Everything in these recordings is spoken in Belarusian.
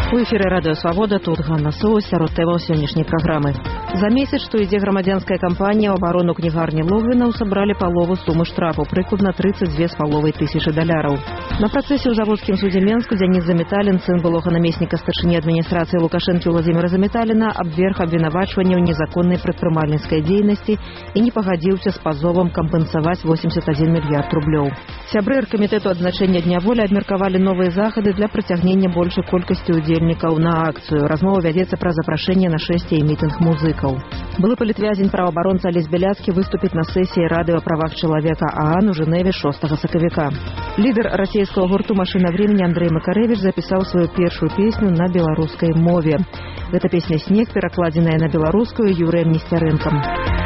У эфіры радыё Свабода, тут Ганна Соус, сярод тэмаў сённяшняй праграмы. За месяц, што ідзе грамадзянская кампанія, ў абарону кнігарні Логвінаў сабралі палову сумы штрафу, прыкладна $32,5 тысячы. На працэсе ў Заводскім судзе Менску Дзяніс Заметалін, сын былога намесніка старшыні адміністрацыі Лукашэнкі Владзіміра Заметаліна, абверг абвінавачванне ў незаконнай прадпрымальніцкай дзейнасці і не пагадзіўся з пазовам кампенсаваць 81 мільярд рублёў. Сябры аргкамітэту адзначэння Дня волі абмеркавалі новыя захады для прыцягнення большай колькасці удзельнікаў на акцыю. Размова вядзецца пра запрашэнне на шэсце і мітынг музыкаў. Былы палітвязень праваабаронца Алесь Бяляцкі выступіць на сесіі Рады о правах чалавека ААН у Жэневе 6 сакавіка. Лідар расійскага гурту «Машина времени» Андрей Макарэвіч запісаў сваю першую песню на беларускай мове. Гэта песня «Снег», перакладзеная на беларускую Юрыем Несцярэнкам.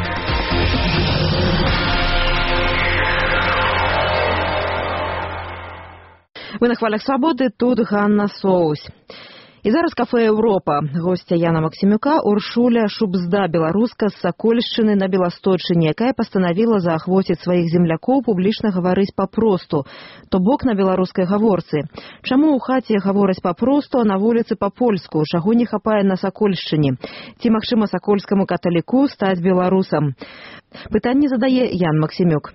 Вы на хвалях Свабоды, тут Ганна Соус. І зараз кафе «Еўропа». Гостя Яна Максімюка Уршуля Шубзда, беларуска з Сакольшчыны на Беласточчыне, якая пастанавіла заахвоціць сваіх землякоў публічна гаварыць папросту, то бок на беларускай гаворцы. Чаму ў хаце гавораць папросту, а на вуліцы па-польску? Чаго не хапае на Сакольшчыне? Ці магчыма сакольскаму каталіку стаць беларусам? Пытанне задае Ян Максімюк.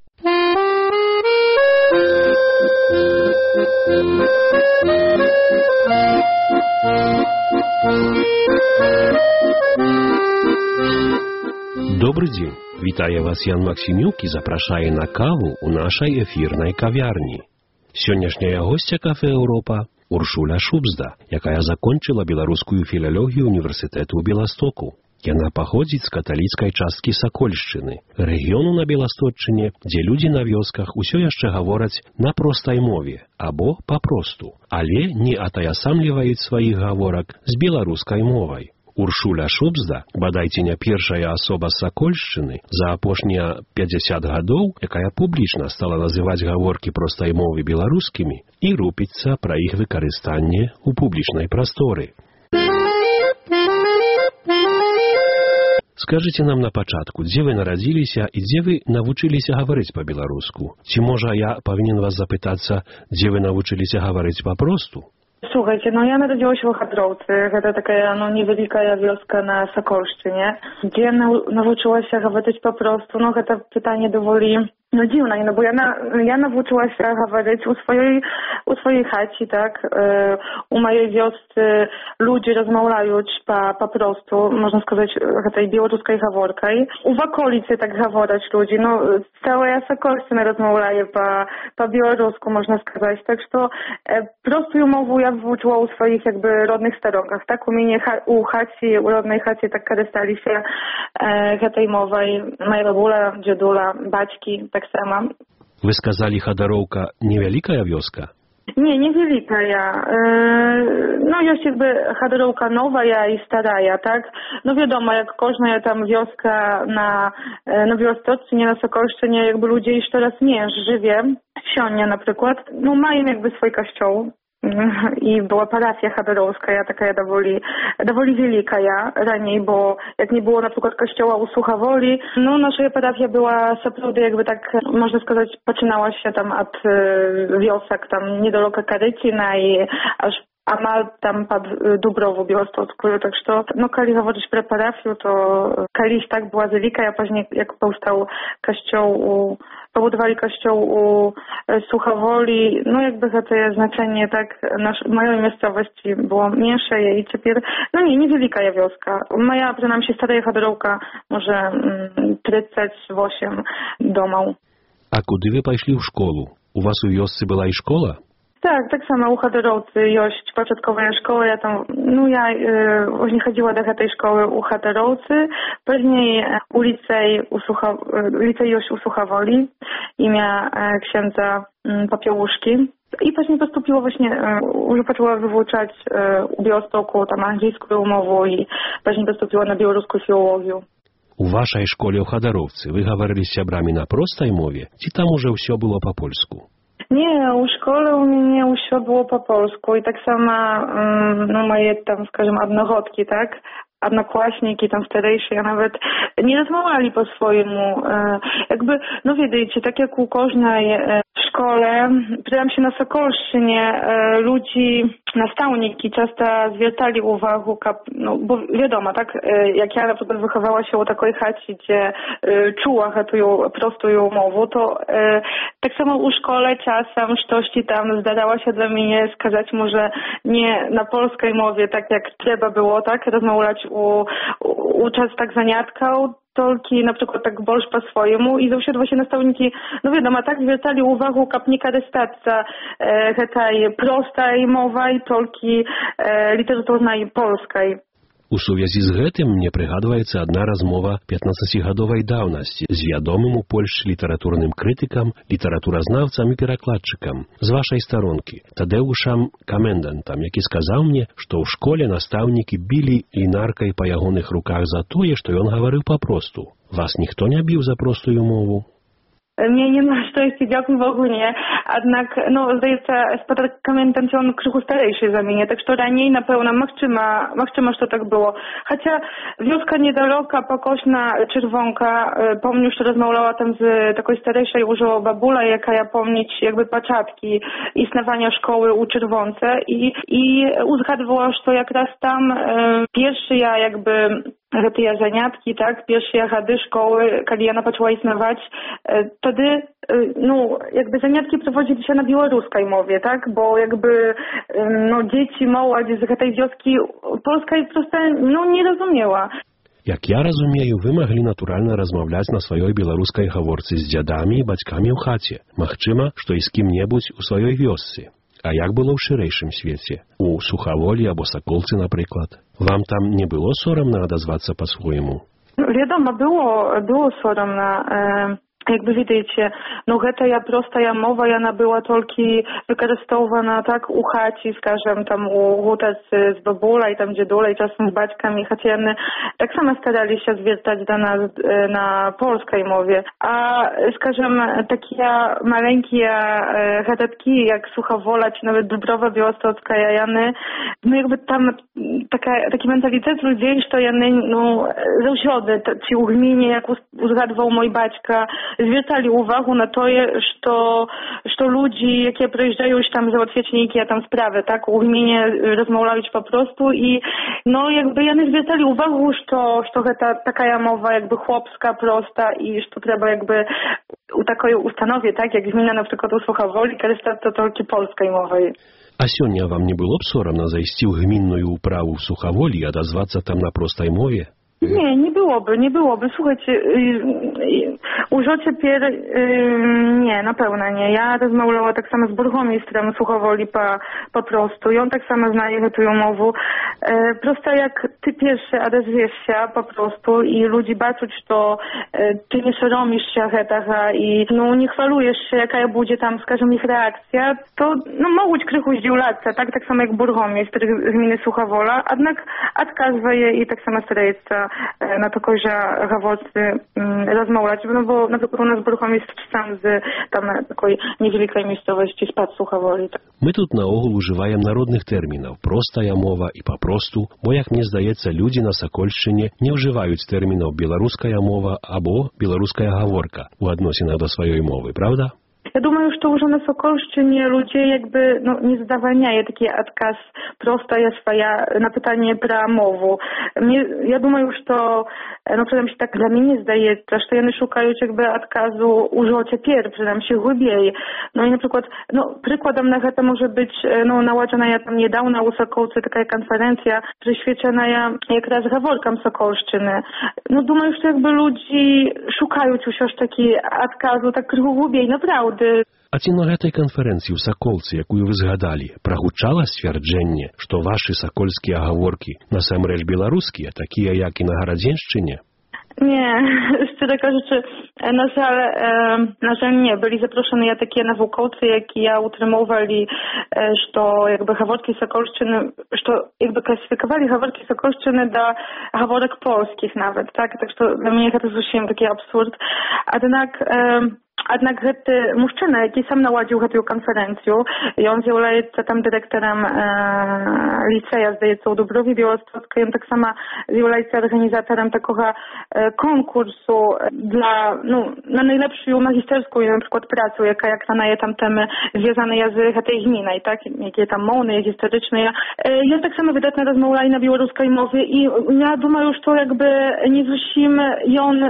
Добрый дзень. Вітае вас Ян Максімюк і запрашае на каву ў нашай эфірнай кавярні. Сённяшняя госця кафе «Еўропа» Уршуля Шубзда, якая закончыла беларускую філалогію універсітэту ў Беластоку. Яна паходзіць з каталіцкай часткі Сакольшчыны, рэгіёну на Беласточчыне, дзе людзі на вёсках усё яшчэ гавораць на простай мове або папросту, але не атаясамліваюць сваіх гаворак з беларускай мовай. Уршуля Шубзда, бадайце не першая асоба з Сакольшчыны за апошнія 50 гадоў, якая публічна стала называць гаворкі простай мовы беларускімі і рупіцца пра іх выкарыстанне ў публічнай прасторы. Скажыце нам на пачатку, дзе вы нарадзіліся і дзе вы навучыліся гаварыць па-беларуску? Ці, можа, я павінен вас запытацца, дзе вы навучыліся гаварыць папросту? Słuchajcie, ja narodziłam się w Chadrowcy, to taka niewielka wioska na Sakolszczynie, gdzie nauczyła się говорить po prostu, to pytanie dowoli dziwne, bo ja nauczyła się говорить u swojej chaci, tak, u mojej wiosce ludzie rozmawiają po prostu, można сказать, tej białoruskiej gaworkaj, w okolicy tak говорить ludzi, cała Sakolszczyna rozmawia po białorusku, można сказать, tak, że prostu mowę ja włóczyła u swoich jakby rodnych starogach, tak, u mnie u chaci, u rodnej chaci tak korzystali się tej mowej, moja babula, dziadula, baćki, tak samo. Вы сказали, Хадароўка невялікая вёска? Nie, niewielka ja. Jest jakby Chaderołka nowa i stara, tak? Wiadomo, jak każda tam wioska na Białostocczynie, na Sokolszczynie, jakby ludzie już teraz nie żywie, Sionie na przykład, mają jakby swój kościół. I była parafia chaderowska, taka dowoli wielka raniej, bo jak nie było na przykład kościoła u Suchawoli, nasza parafia była naprawdę jakby tak, można сказать, poczynała się tam od wiosek, tam niedaleko Karycina i aż amal tam pod Dubrowu Białostocką, tak że, kali говорить про parafię, to kaliś tak była wielka, a później jak powstał kościół pobudowali kościół u Suchawoli, jakby to jest znaczenie, tak, mojej miejscowości było mniejsze i teraz, niewielka wioska. Moja, przynajmniej stara Chaderołka, może 38 domów. A kudy wy poszli w szkolu? U was u wiosce była i szkoła? Tak samo u Chaderołcy jest początkowa szkoła, ja tam, ja właśnie chodziła do tej szkoły u Chaderołcy, później u licej już u Suchawoli, imię księdza Popiełuszki. I później postąpiło właśnie, już zaczęła wyuczać u Białostoku tam angielską mowę i później postąpiła na białoruską filologię. U waszej szkole u Chaderowcy wy говорили z siabrami na prostej mowie, czy tam już wszystko było po polsku? Nie, u szkole u mnie wszystko było po polsku i tak samo moje tam, скажем, одногодки, tak? Одноклассники, tam starejsi, a nawet nie rozmawiali po swojemu. Jakby, wiecie, tak jak u każdej w szkole przydam się na Sokolszczynie ludzi, nastawniki często zwiertali uwagę, no bo wiadomo, tak, jak ja na przykład wychowała się u takiej chacie, gdzie czuła tę prostą mowę, to tak samo u szkole czasem coś tam zdarzało się dla mnie skazać może nie na polskiej mowie, tak jak trzeba było, tak, rozmawiać u czas tak zaniatkał, tylko na przykład tak больше po swojemu i zawsze właśnie nastawniki, no wiadomo, tak zwracali uwagę, jak nie korzystаться tej prostej mowy, tylko literaturnej polskiej. У сувязі з гэтым мне прыгадваецца адна размова 15гадовай даўнасці з вядомым у Польшчы літаратурным крытыкам, літаратуразнаўцам і перакладчыкам з вашай старонкі, Тадэушам Камендантам, які сказаў мне, што ў школе настаўнікі білі лінаркай па ягоных руках за тое, што ён гаварыў папросту. Вас ніхто не біў за простую мову? Mnie nie ma szczęścia, dziękuję Bogu, nie. Jednak, no, zdaje się, spadek Kamendant on krzychu starejszy za mnie, tak że raniej na pewno machczyma, że to tak było. Chociaż wioska niedaleka, pokośna Czerwonka, pomnę, że rozmawiała tam z takiej starejszej już babula, jaka ja pomnieć jakby początki istnienia szkoły u Czerwonce i uzgadywała, że jak raz tam pierwszy ja jakby te zaniatki, tak, pierwsze jachady szkoły, kiedy ja zaczęła istnieć, wtedy, no, jakby zaniatki prowadzili się na białoruskiej mowie, tak, bo jakby, no, dzieci, małe z tej wioski polskiej prosto, no, nie rozumiała. Jak ja rozumieju, wy mogli naturalnie rozmawiać na swojej białoruskiej gaworce z dziadami i baćkami w chacie. Machczyma, że i z kim-niebudź u swojej wiosce. A jak było w szerszym świecie? U Suchawoli albo Sokolcy na przykład? Wam tam nie było soромно odezwać po swojemu? No, wiadomo, było soромно. Jakby widzicie, no ta prosta mowa, ona była tylko wykorzystywana tak u chaci, skażem tam u hutac z babula i tam dziedula i czasem z baćkami, chociaż one tak samo starali się zwiertać do nas na polskiej mowie. A skażem takie maleńkie chatatki jak Suchawola czy nawet Dubrowa Białostocka, jany, no jakby tam taki mentalitet ludzi, że jany, no zawsze ci u gminie, jak uzgadwał mój baćka, zwracali uwagę na to, że ludzi, jakie przyjeżdżają już tam załatwiać niejakie tam sprawy, tak, u gminie rozmawiać po prostu i no jakby ja nie zwracali uwagę, że taka mowa jakby chłopska, prosta i że to trzeba jakby u takiej ustanowie, tak, jak gmina na przykład u Suchawoli, korzystać to tylko polskiej mowy. A сёння вам не было б соромно зайсці ў гмінную ўправу в Сухаволі і адазвацца там на простай мове? Nie byłoby. Słuchajcie, już теперь nie, na pewno nie. Ja rozmawiałam tak samo z burmistrem Suchawoli po prostu. I on tak samo zna tę mowę. Prosto jak ty pierwszy odezwiesz się po prostu i ludzi baczyć, to ty nie soromisz się tego i no nie chwalujesz się, jaka będzie tam, skażem, ich reakcja, to no mogą krychu zdziwiać, tak samo jak burmistrz gminy Suchawola, jednak odkazuje i tak samo staraje się na takiej gaworce rozmawiać, no bo na przykład u nas burmistrz sam z tam takiej niewielkiej miejscowości spod Suchawoli. My тут наогул уживаем народных терминов «простая мова» и «попросту», бо, як мне здаецца, люди на Сокольшчыне не ўжываюць тэрмінаў «беларуская мова» або «беларуская гаворка» у адносінах до сваёй мовы, правда? Ja думаю, że już na Sokolszczynie ludzie jakby no, nie zadawaniają taki odkaz prosta ja swoja na pytanie про mowę. Ja думаю, że no przynajmniej tak dla mnie zdaje, że one szukają jakby odkazu już teraz, przynajmniej głębiej. No i na przykład, no przykładem na to może być no nałaczona ja tam niedawno u Sokolcy taka konferencja przyświecona jak raz gaworkam Sokolszczyny. No думаю, że jakby ludzi szukają już taki odkazu tak głębiej, naprawdę. А ці на гэтай канферэнцыі ў Саколцы, якую вы згадалі, прагучала сцвярджэнне, што вашы сакольскія гаворкі насамрэч беларускія, такія, як і на Гарадзеншчыне? Nie, szczerze кажучи, na żal nie. Byli zaproszeni takie naukowcy, jak ja utrzymywali, że jakby gaworki Sokolszczyny, że jakby klasyfikowali gaworki Sokolszczyny do gaworek polskich nawet, tak? Tak że dla mnie to zupełnie taki absurd. Jednak Аднак гэты мужчына, які сам наладзіў гэтую канферэнцыю, ён з'яўляецца там дырэктарам ліцэя, здаецца, у Дуброве Беластоцкай. Ён таксама з'яўляецца арганізатарам такога конкурсу на найлепшую магістэрскую, напрыклад, працу, якая кранае там тэмы, звязаныя з гэтай гмінай, так, якія там моўныя, гістарычныя. Ён таксама выдатна размаўляе на беларускай мове, і я думаю, што не зусім ён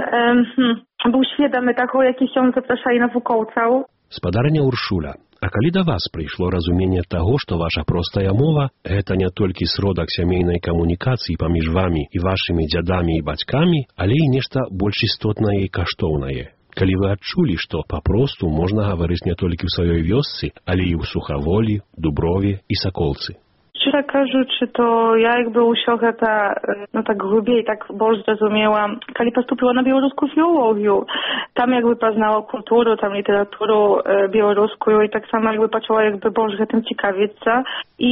był świadomy tego, jakich ją zapraszali навукоўцаў. Спадарня Уршуля, а калі да вас прыйшло разуменне таго, што ваша простая мова – гэта не толькі сродак сямейнай камунікацыі паміж вамі і вашымі дзядамі і бацькамі, але і нешта больш істотнае і каштоўнае? Калі вы адчулі, што папросту можна гаварыць не толькі ў сваёй вёсцы, але і ў Сухаволі, Дуброве і Саколцы? Szczerze кажучы, to ja jakby ўсё гэта tak глубей, tak больш зразумела, калі поступила на беларускую філологію. Там якby пазнала культуру, там літаратуру беларускую, і таксама якby пачала якby больш гэтым цікавіцца. І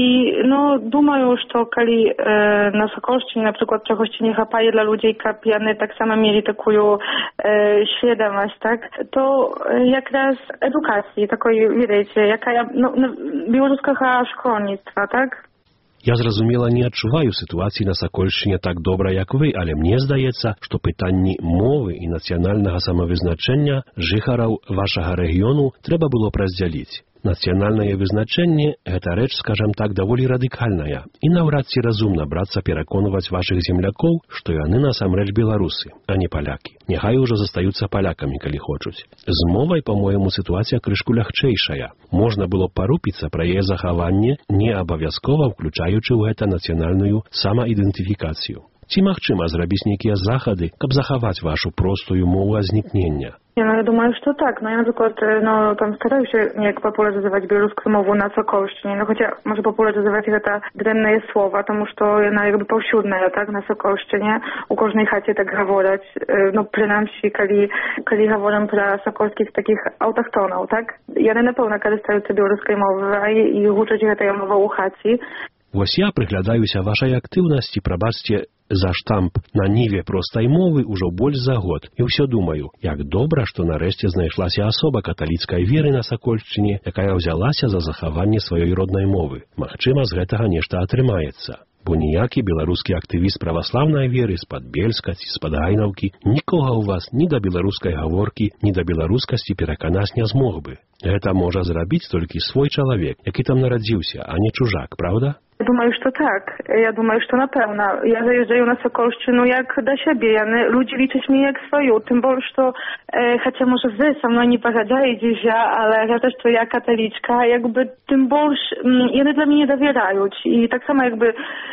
думаю, што калі на Сакольшчыне, напрыклад, чагосьці не хапае для людзей, каб яны таксама мелі такую świadomość, tak, to якраз edukacji, такой, wiecie, якая беларускага школьніцтва, так? Я, зразумела, не адчуваю сітуацыі на Сакольшчыне так добра, як вы, але мне здаецца, што пытанні мовы і нацыянальнага самавызначэння жыхараў вашага рэгіёну трэба было б раздзяліць. Нацыянальнае вызначэнне – гэта рэч, скажам так, даволі радыкальная, і наўрад ці разумна брацца пераконваць вашых землякоў, што яны насамрэч беларусы, а не палякі. Няхай ужо застаюцца палякамі, калі хочуць. З мовай, па-мойму, сітуацыя крышку лягчэйшая. Можна было парупіцца пра яе захаванне, не абавязкова ўключаючы ў гэта нацыянальную самаідэнтыфікацыю. Ці магчыма зрабіць нейкія захады, каб захаваць вашу простую мову азнікнення? Ja думаю, что так. Ja na przykład tam starają się jak popularyzować białoruską mowę na Sokolszczynie. Chociaż może popularyzować to drenne słowa, тому что ona jakby powsiódna, tak, na Sokolszczynie. U każdej chacie tak говорить. Przynajmniej, kiedy говорим про sokolskich takich autochtonów, tak? Ja na pewno korzystają z białoruskiej mowy i uczyć tej mowy u chaci. Вось я прыглядаюся вашай актыўнасці, прабачце, за штамп на ніве простай мовы ўжо больш за год. І ўсё думаю, як добра, што нарэшце знайшлася асоба каталіцкай веры на Сакольшчыне, якая ўзялася за захаванне сваёй роднай мовы. Магчыма, з гэтага нешта атрымаецца. Бо ніякі беларускі актывіст праваслаўнай веры з-пад Бельска ці з-пад Гайнаўкі нікога ў вас ні да беларускай гаворкі, ні да беларускасці пераканаць не змог бы. Гэта можа зрабіць толькі свой чалавек, які там нарадзіўся, а не чужак, правда? Ja думаю, что так. Я думаю, что напевно. Я заезжаю на Сокольщину як до себе. Люди liczą mnie jak swoją. Tym bardziej, że chociaż może wy со mną nie pogadzacie, ale też to ja katoliczka, jakby tym bardziej one dla mnie nie dowierają. I tak samo jakby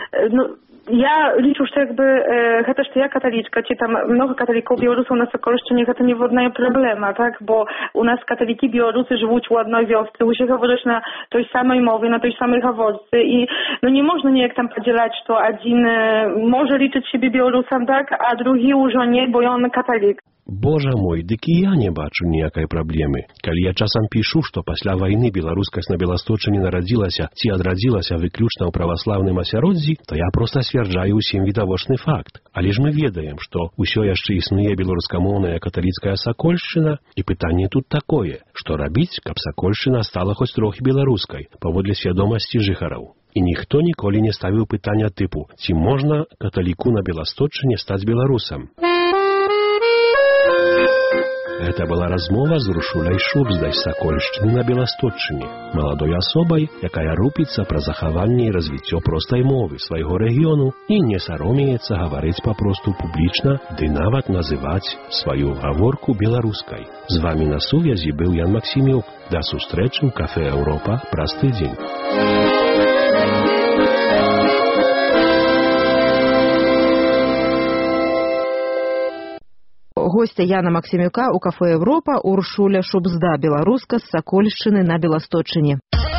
ja liczę, że jakby chociaż to ja katoliczka, czy tam mnogo katolików Białorusów na Sokolszczynie, to nie wodna problema, tak? Bo u nas katoliki Białorusy żyją w ładnej wiosce, musi mówić na tej samej mowie, na tej samej gaworce i nie można niejak tam podzielać, że один może liczyć siebie Białorusem, tak? A drugi już nie, bo on katolik. Божа мой, дык і я не бачу ніякай праблемы. Калі я часам пішу, што пасля вайны беларускасць на Беласточчыне нарадзілася ці адрадзілася выключна ў праваслаўным асяроддзі, то я проста сцвярджаю ўсім відавочны факт. Але ж мы ведаем, што ўсё яшчэ існуе беларускамоўная каталіцкая Сакольшчына, і пытанне тут такое, што рабіць, каб Сакольшчына стала хоць трохі беларускай, паводле свядомасці жыхараў. І ніхто ніколі не ставіў пытання тыпу, ці можна каталіку на Беласточчыне стаць беларусам. Это была размова з Уршуляй Шубздай з Сакольшчыны на Беласточчыне, маладой асобай, якая рупіцца пра захаванне і развіццё простай мовы свайго рэгіёну і не саромеецца гаварыць папросту публічна, ды нават называць сваю гаворку беларускай. З вамі на сувязі быў Ян Максімюк. Да сустрэчы ў кафе «Еўропа» праз тыдзень. Гостя Яна Максімюка у кафе «Европа» Уршуля Шубзда, беларуска з Сакольшчыны на Беласточчыне.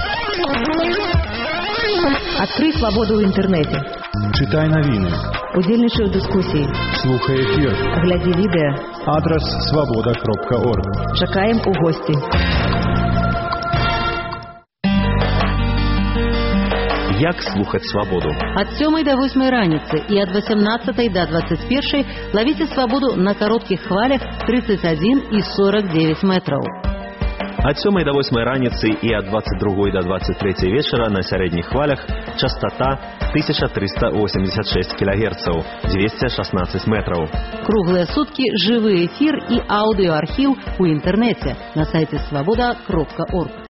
Открой свободу ў інтэрнэце. Читай навіны. Удзельнічай у дыскусіі. Слухай эфір. Глядзі відэа. Адрес свобода.орг. Чакаем у госці. Як слухаць свабоду? Ад 7 до 8 раніцы і ад 18 до 21 ловіце свабоду на кароткіх хвалях 31 і 49 метраў. Ад 7 до 8 раніцы і ад 22 до 23 вечара на сярэдніх хвалях частота 1386 кГц, 216 метраў. Круглыя суткі жывы эфір і аўдыоархіў у інтэрнэце на сайце свабода.орг.